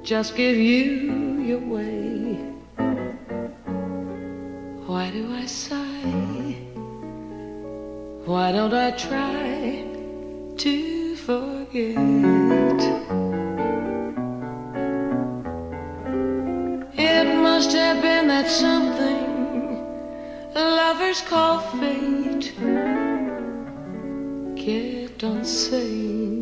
just give you your way. Why do I sigh? Why don't I try to forget? It must have been that something lovers call fate kept on saying